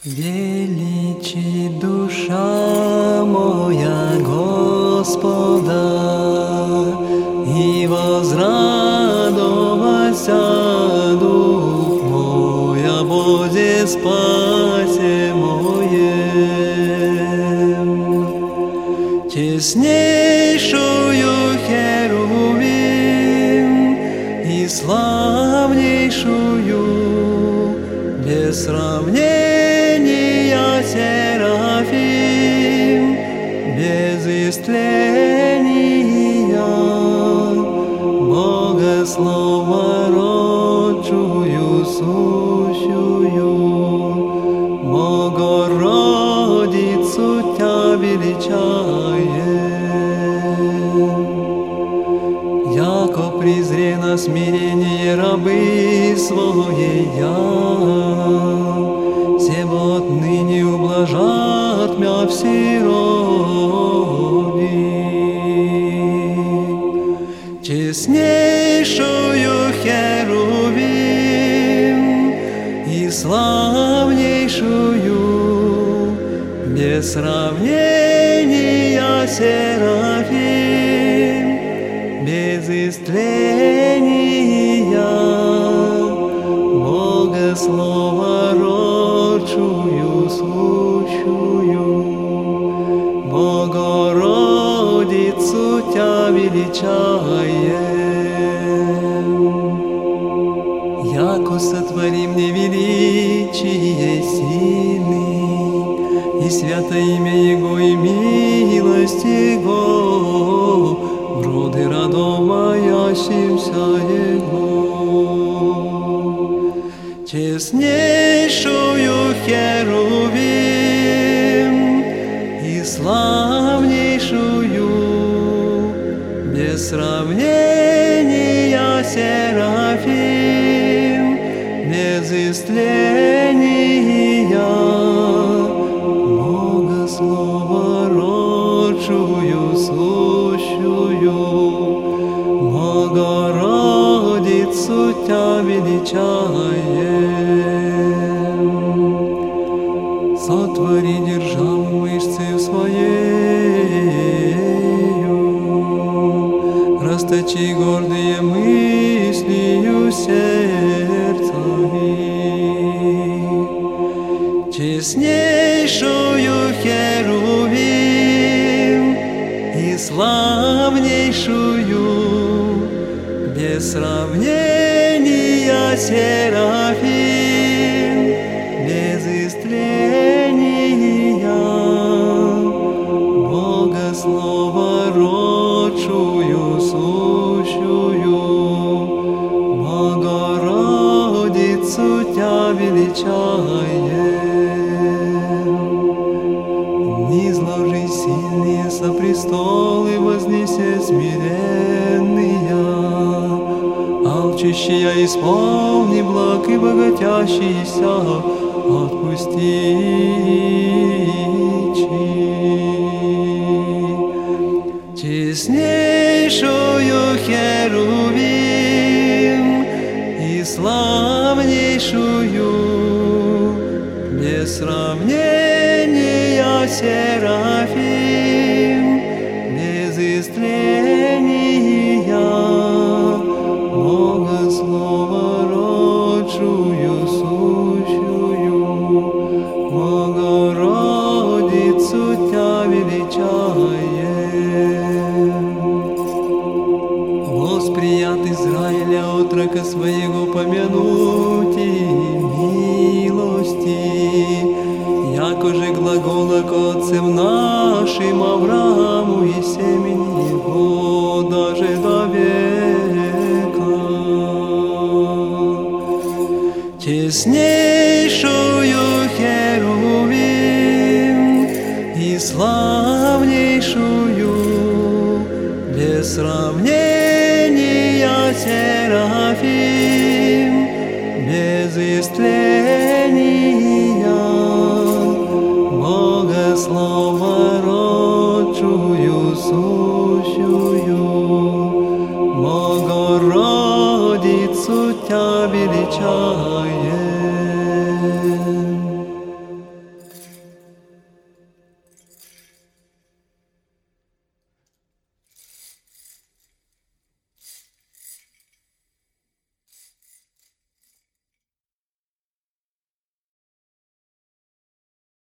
Величи душа моя Господа, и возрадовался дух мой о Боге спасе моем. Честнейшую херувим и славнейшую без сравнения серафим, без истления Бога слова родчую сущую, Богородицу Тя величаем. Яко презре на смирение рабы своя, себо отныне ублажат мя все роды. Честнейшую херувим и славнейшую без сравнения серафим, без истления Бога слова родчую сущую, Богородицу Тя величаем. Яко сотвори мне величие сильный, и свято имя Его, и милость Его, роды родов моящимся Его. Честнейшую херувим и славнейшую без сравнения серафим, без истления Бога слова родчую сущую, Богородицу Тя величаем. Сотвори державу мышцею своею, расточи гордые мыслью сердца их. Честнейшую херувим и славнейшую без сравнения серафим, без истления Бога слова родчую сущую, Богородицу Тя величаем. Низложи сильные со престолы, вознесе смиренные, алчущие исполни благ и богатящийся отпусти. Честнейшую херувим и славнейшую без сравнения серафим, без истления Бога слова родчую сущую, Богородицу Тя величаем. Восприят Израиля отрока своего помянуть и милости, яко же глагола к отцам нашим Аврааму и семени его даже до века. Честнейшую херувим и славнейшую без сравнения серафим, без истления Бога слова родчую сущую, Богородицу Тя величаем.